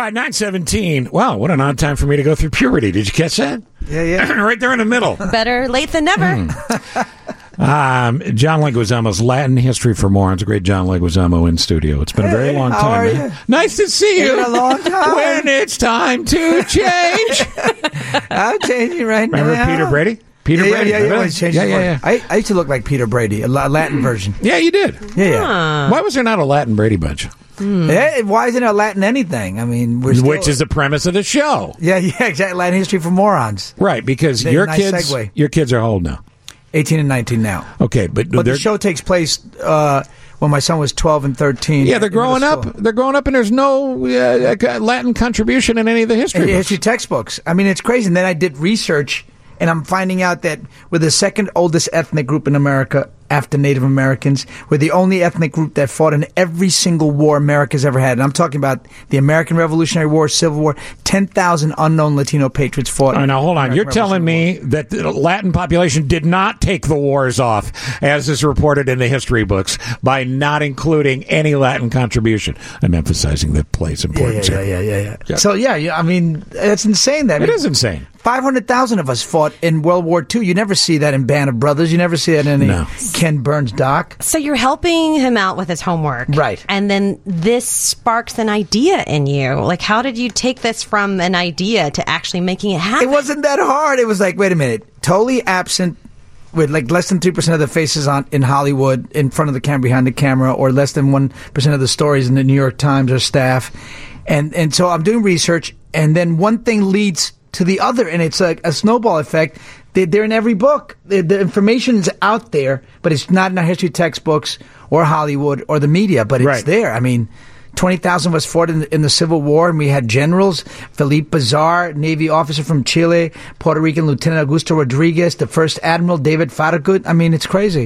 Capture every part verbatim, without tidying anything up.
All right, nine seventeen. Wow, what an odd time for me to go through puberty. Did you catch that? Yeah, yeah. Right there in the middle. Better late than never. Mm. um, John Leguizamo's Latin History for Morons. A great John Leguizamo in studio. It's been a very Hey, long how time. are man. you? Nice to see you. It's been a long time. When it's time to change. I'm changing right Remember now. Peter Brady? Peter yeah, Brady. Yeah, yeah, yeah. Remember Always that? change yeah, his yeah, voice. yeah. I, I used to look like Peter Brady, a La- Latin version. Yeah, you did. Yeah, yeah. Huh. Why was there not a Latin Brady Bunch? Hey, why isn't it Latin anything? I mean, we're still, Which is the premise of the show. yeah, yeah, exactly. Latin history for morons. Right, because Nice your kids segue. your kids are how old now? eighteen and nineteen now. Okay, but, But they're the show takes place uh, when my son was twelve and thirteen. yeah, they're in middle growing up. school. They're growing up, and there's no uh, Latin contribution in any of the history In the books. history textbooks. I mean, it's crazy. And then I did research, and I'm finding out that we're the second oldest ethnic group in America after Native Americans. We're the only ethnic group that fought in every single war America's ever had. And I'm talking about the American Revolutionary War, Civil War. ten thousand unknown Latino patriots fought. Oh, now, hold on. in the You're American telling me that the Latin population did not take the wars off, as is reported in the history books, by not including any Latin contribution. I'm emphasizing the place Revolutionary War. importance Yeah, yeah, here. yeah, yeah, yeah, Yeah. So, yeah, yeah, I mean, it's insane. That It is insane. five hundred thousand of us fought in World War Two. You never see that in Band of Brothers. You never see that in any No. Ken Burns doc. So you're helping him out with his homework. Right. And then this sparks an idea in you. Like, how did you take this from an idea to actually making it happen? It wasn't that hard. It was like, wait a minute, totally absent with like less than three percent of the faces on in Hollywood in front of the camera, behind the camera, or less than one percent of the stories in the New York Times or staff. And and so I'm doing research, and then one thing leads to the other, and it's like a snowball effect. They, they're in every book. The, the information is out there, but it's not in our history textbooks or Hollywood or the media, but it's Right. there. I mean, twenty thousand of us fought in the, in the Civil War, and we had generals, Felipe Bazar, Navy officer from Chile, Puerto Rican Lieutenant Augusto Rodriguez, the first Admiral David Farragut. I mean, it's crazy.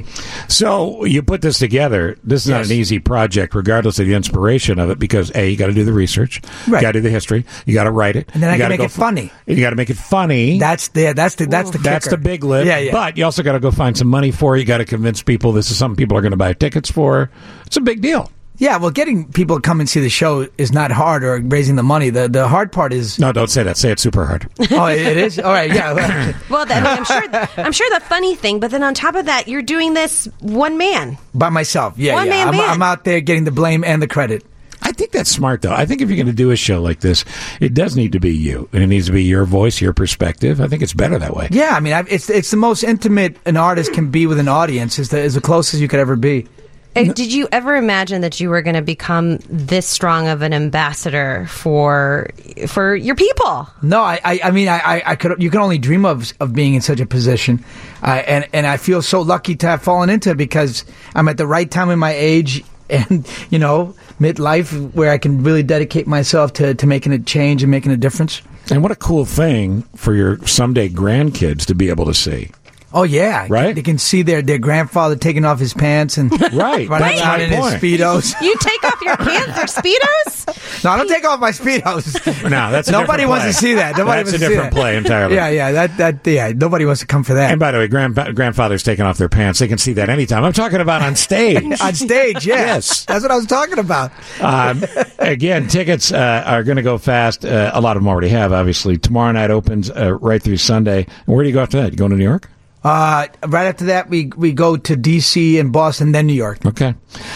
So you put this together. This is not Yes. an easy project, regardless of the inspiration of it, because A, you got to do the research. Right. You got to do the history. You got to write it. And then I You gotta gotta make go it funny. You got to make it funny. That's the that's the that's the That's kicker. the big lift. Yeah, yeah. But you also got to go find some money for it. You got to convince people this is something people are going to buy tickets for. It's a big deal. Yeah, well, getting people to come and see the show is not hard, or raising the money. The the hard part is. No, don't say that. Say it super hard. Oh, it is. All right, yeah. Well, then, I'm sure. I'm sure the funny thing, but then on top of that, you're doing this one man. By myself. Yeah, One yeah. man I'm, band. I'm out there getting the blame and the credit. I think that's smart, though. I think if you're going to do a show like this, it does need to be you. And it needs to be your voice, your perspective. I think it's better that way. Yeah, I mean, I've, it's it's the most intimate an artist can be with an audience. Is the is the closest you could ever be. Uh, Did you ever imagine that you were going to become this strong of an ambassador for for your people? No, I, I, I mean, I, I, I could. You can only dream of of being in such a position, uh, and and I feel so lucky to have fallen into it because I'm at the right time in my age, and you know, midlife, where I can really dedicate myself to to making a change and making a difference. And what a cool thing for your someday grandkids to be able to see. Oh yeah, Right? They can see their, their grandfather taking off his pants and Right. running That's around my in his point. speedos. You take off your pants or speedos? No, I don't take off my speedos. No, that's a nobody different wants play. to see that. Nobody That's wants a to see different that. play entirely. Yeah, yeah, that that yeah. Nobody wants to come for that. And by the way, grand, grandfathers taking off their pants, they can see that anytime. I'm talking about on stage. On stage, yeah. Yes. That's what I was talking about. um, again, tickets uh, are going to go fast. Uh, a lot of them already have, obviously. Tomorrow night opens uh, right through Sunday. And where do you go after that? You going to New York? Uh, right after that, we we go to D C and Boston, then New York. Okay.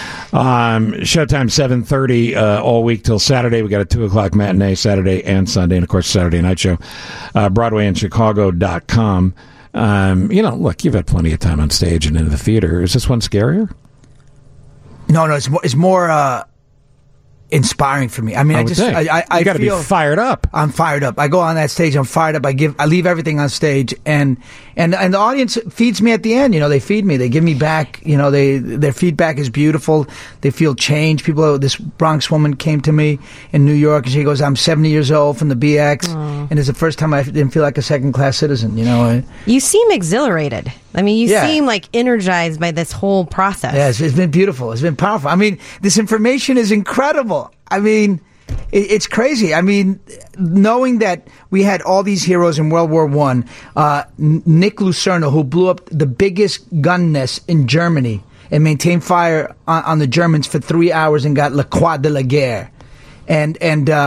Um, showtime seven thirty uh, all week till Saturday. We got a two o'clock matinee Saturday and Sunday, and of course Saturday night show. Uh, Broadway in Chicago dot com. Um, you know, look, you've had plenty of time on stage and in the theater. Is this one scarier? No, no, it's more, it's more uh, inspiring for me. I mean, I, would just think. I, I, I you got to be feel fired up. I'm fired up. I go on that stage. I'm fired up. I give. I leave everything on stage, and and and the audience feeds me at the end. You know, they feed me. They give me back. You know, they their feedback is beautiful. They feel change. People. This Bronx woman came to me in New York, and she goes, "I'm seventy years old from the B X, and it's the first time I didn't feel like a second class citizen." You know. You seem exhilarated. I mean, you Yeah. seem like energized by this whole process. Yeah, it's, it's been beautiful. It's been powerful. I mean, this information is incredible. I mean, it, it's crazy. I mean, knowing that we had all these heroes in World War One, uh, N- Nick Lucerno, who blew up the biggest gun nest in Germany and maintained fire on, on the Germans for three hours and got La Croix de la Guerre, and and uh,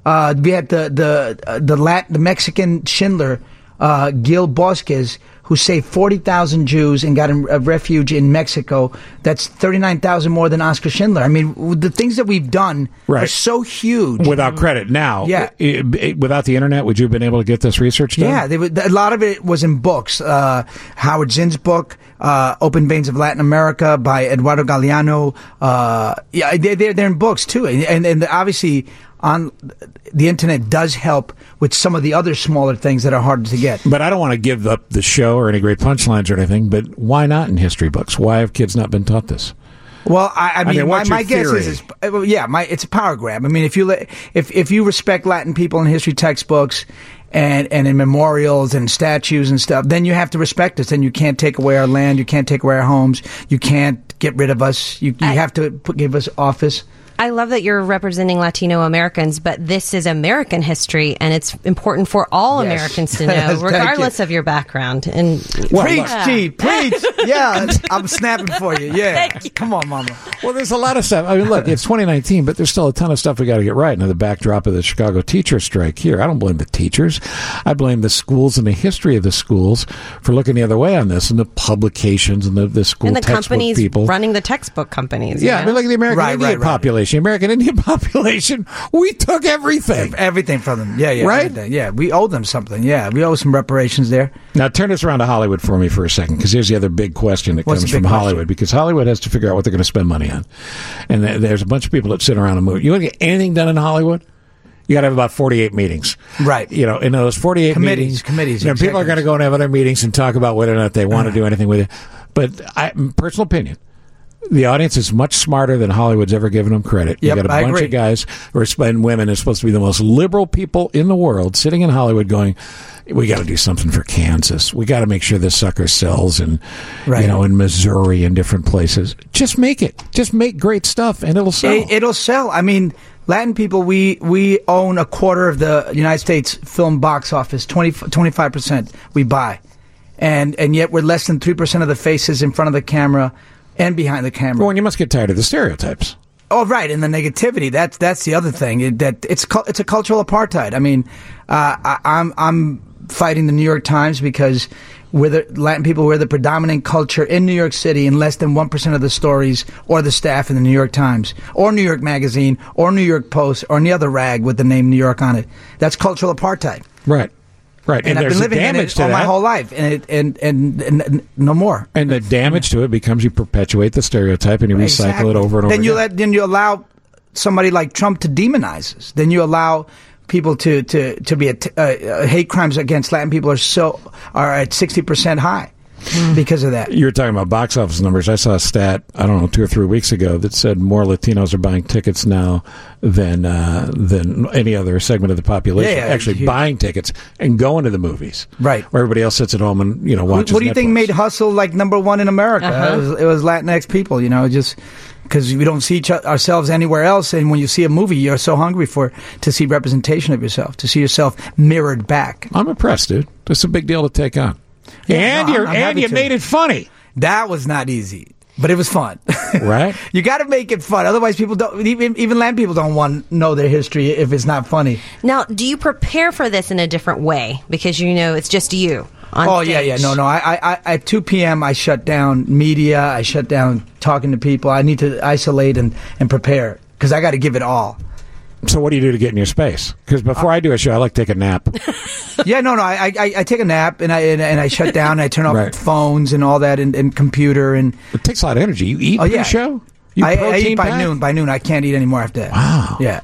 Uh, we had the the uh, the Lat- the Mexican Schindler, uh, Gil Bosquez, who saved forty thousand Jews and got a, a refuge in Mexico. That's thirty-nine thousand more than Oskar Schindler. I mean, w- the things that we've done Right. are so huge. Without credit. Now, Yeah. i- i- without the internet, would you have been able to get this research done? Yeah, they, would- a lot of it was in books. Uh, Howard Zinn's book, uh, Open Veins of Latin America by Eduardo Galeano. Uh, yeah, they, they're, they're in books too. And, and, and obviously on the internet does help with some of the other smaller things that are harder to get. But I don't want to give up the show or any great punchlines or anything, but why not in history books? Why have kids not been taught this? Well, I, I mean, mean, my, what's my your guess theory? is, is, uh, yeah, my it's a power grab. I mean, if you let, if if you respect Latin people in history textbooks and and in memorials and statues and stuff, then you have to respect us. Then you can't take away our land. You can't take away our homes. You can't get rid of us. You you I- have to put, give us office. I love that you're representing Latino Americans, but this is American history, and it's important for all Yes. Americans to Thank know, you. regardless of your background. And Well, preach, look- G, preach. Yeah, I'm snapping for you. Yeah, come on, Mama. Well, there's a lot of stuff. I mean, look, it's twenty nineteen, but there's still a ton of stuff we got to get right. Now, the backdrop of the Chicago teacher strike here, I don't blame the teachers. I blame the schools and the history of the schools for looking the other way on this, and the publications and the, the school and the textbook companies people. running the textbook companies. you Yeah, I know? mean, look at the American Right, Indian right, right. population. American Indian population, we took everything. Everything from them. Yeah, yeah. Right? everything. Yeah, we owe them something. Yeah, we owe some reparations there. Now, turn this around to Hollywood for me for a second, because here's the other big question that What's comes the from big Hollywood, question? because Hollywood has to figure out what they're going to spend money on. And th- there's a bunch of people that sit around and move. You want to get anything done in Hollywood? You got to have about forty-eight meetings. Right. You know, in those forty-eight Committees, meetings. committees, You know, people are going to executives. go and have other meetings and talk about whether or not they want to do anything with it. But I, personal opinion, the audience is much smarter than Hollywood's ever given them credit. Yep, you got a I bunch agree. of guys who are and women are supposed to be the most liberal people in the world sitting in Hollywood going, we got to do something for Kansas. We got to make sure this sucker sells in, Right. you know, in Missouri and different places. Just make it. Just make great stuff and it'll sell. It, it'll sell. I mean, Latin people, we we own a quarter of the United States film box office. twenty, twenty-five percent we buy. And and yet we're less than three percent of the faces in front of the camera and behind the camera. well, and you must get tired of the stereotypes. Oh, right, and the negativity. That's that's the other thing. It, that it's cul- it's a cultural apartheid. I mean, uh, I, I'm I'm fighting the New York Times because we're the Latin people. We're the predominant culture in New York City, and less than one percent of the stories or the staff in the New York Times or New York Magazine or New York Post or any other rag with the name New York on it. That's cultural apartheid. Right. Right. And, I've there's been living in damage it to all that. my whole life, and it, and, and and and no more. And the damage to it becomes you perpetuate the stereotype and you recycle Exactly. it over and over Then you again. let then you allow somebody like Trump to demonize us. Then you allow people to to to be a t- uh, uh, hate crimes against Latin people are so are at sixty percent high because of that. You were talking about box office numbers. I saw a stat, I don't know, two or three weeks ago that said more Latinos are buying tickets now than uh, than any other segment of the population. Yeah, yeah, actually huge. buying tickets and going to the movies. Right. Where everybody else sits at home and, you know, What, watches what do you think Netflix. made Hustle like number one in America? Uh-huh. It, was, it was Latinx people, you know, just because we don't see each, ourselves anywhere else. And when you see a movie, you're so hungry for to see representation of yourself, to see yourself mirrored back. I'm impressed, dude. It's a big deal to take on. Yeah, and no, you're, I'm and happy you to. made it funny, That was not easy, but it was fun. right? You got to make it fun. Otherwise, people don't. Even even Latin people don't want to know their history if it's not funny. Now, do you prepare for this in a different way because you know it's just you? On Oh yeah, yeah. stage? No, no. I, I, I at two p.m. I shut down media. I shut down talking to people. I need to isolate and and prepare because I got to give it all. So what do you do to get in your space? Because before I do a show, I like to take a nap. Yeah, no, no. I, I, I take a nap and I and, and I shut down. And I turn off Right. phones and all that and, and computer and It takes a lot of energy. You eat oh for yeah. the show? You I, I eat protein by pack? noon. By noon, I can't eat anymore after that. Wow. Yeah.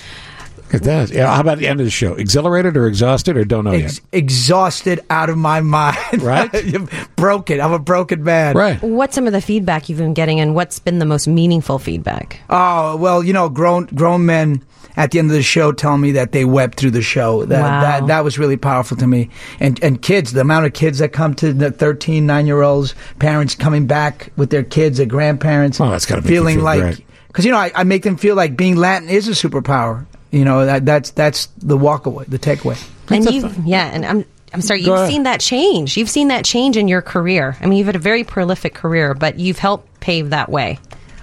It does. Yeah. How about the end of the show? Exhilarated or exhausted or don't know Ex- yet? exhausted out of my mind. Right. Broken. I'm a broken man. Right. What's some of the feedback you've been getting, and what's been the most meaningful feedback? Oh well, you know, grown grown men at the end of the show tell me that they wept through the show. That Wow. that that was really powerful to me. And and kids, the amount of kids that come to the thirteen, nine year olds, parents coming back with their kids, their grandparents, Oh, that's gotta make you feeling feel like great. because you know I, I make them feel like being Latin is a superpower. You know that that's that's the walkaway, the takeaway. And That's a you, fun- yeah, and I'm, I'm sorry, Go you've ahead. seen that change. You've seen that change in your career. I mean, you've had a very prolific career, but you've helped pave that way.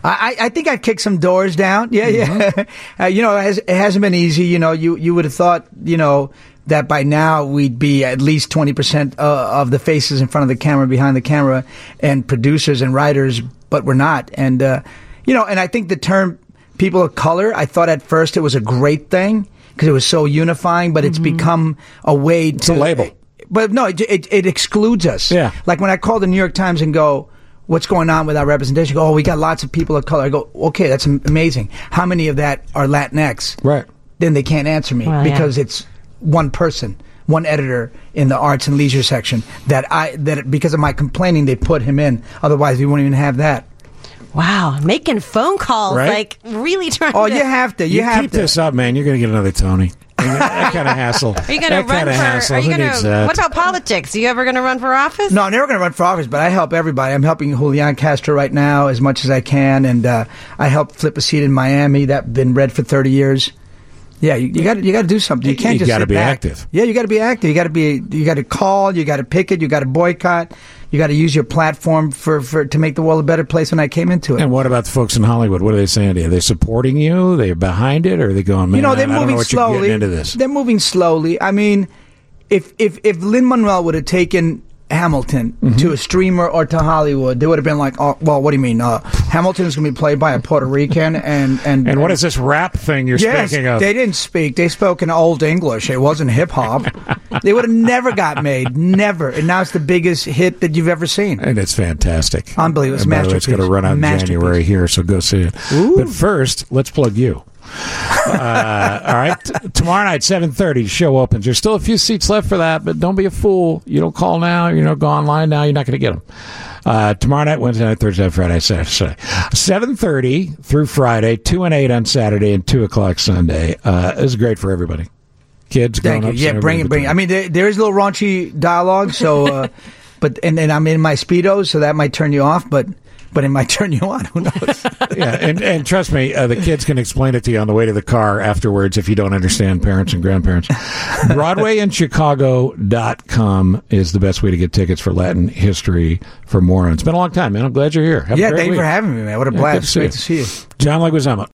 I, I think I've kicked some doors down. Yeah, mm-hmm. yeah. uh, you know, it, has, it hasn't been easy. You know, you, you would have thought, you know, that by now we'd be at least twenty percent uh, of the faces in front of the camera, behind the camera, and producers and writers, but we're not. And, uh, you know, and I think the term people of color, I thought at first it was a great thing because it was so unifying, but it's mm-hmm. become a way to... It's a label. But no, it, it, it excludes us. Yeah. Like when I call the New York Times and go, what's going on with our representation? Go, oh, we got lots of people of color. I go, okay, that's amazing. How many of that are Latinx? Right. Then they can't answer me well, because yeah. it's one person, one editor in the arts and leisure section that I that because of my complaining they put him in. Otherwise, we wouldn't even have that. Wow, making phone calls, right? like really trying. Oh, to... you have to. You, you have keep to. this up, man. You're going to get another Tony. That kind of hassle. Are you going to run for? Hassle. Are you Who going needs to? that? What about politics? Are you ever going to run for office? No, I'm never going to run for office, but I help everybody. I'm helping Julian Castro right now as much as I can, and uh, I helped flip a seat in Miami that's been red for thirty years. Yeah, you, you got you got to do something. You can't you just gotta sit be back. active. Yeah, you got to be active. You got to be. You got to call. You got to picket. You got to boycott. You got to use your platform for, for to make the world a better place. When I came into it. And what about the folks in Hollywood? What are they saying to you? Are they supporting you? Are they behind it, or are they going? Man, you know, they're I, I moving don't know what slowly. You're getting into this. They're moving slowly. I mean, if if if Lin-Manuel would have taken Hamilton mm-hmm. to a streamer or to Hollywood, they would have been like, oh, well, what do you mean? Uh, Hamilton's going to be played by a Puerto Rican, and and and what is this rap thing you're yes, speaking of? They didn't speak. They spoke in Old English. It wasn't hip hop. They would have never got made, never. And now it's the biggest hit that you've ever seen. And it's fantastic. Unbelievable. It's and by the way, it's going to run out in January here, so go see it. Ooh. But first, let's plug you. uh, all right, T- tomorrow night, seven thirty, the show opens. There's still a few seats left for that, but don't be a fool. You don't call now. You don't go online now. You're not going to get them. Uh, tomorrow night, Wednesday night, Thursday night, Friday, Saturday. seven thirty through Friday, two and eight on Saturday, and two o'clock Sunday. Uh, this is great for everybody. Kids, Thank you. Yeah, bring it, bring it. I mean, there, there is a little raunchy dialogue, so, uh, but, and then I'm in my Speedos, so that might turn you off, but... But it might turn you on. Who knows? Yeah, and, and trust me, uh, the kids can explain it to you on the way to the car afterwards if you don't understand, parents and grandparents. Broadway in Chicago dot com is the best way to get tickets for Latin History for Morons. It's been a long time, man. I'm glad you're here. Have yeah, a great thank you week. for having me, man. What a Yeah, blast. good Great to to see you. John Leguizamo.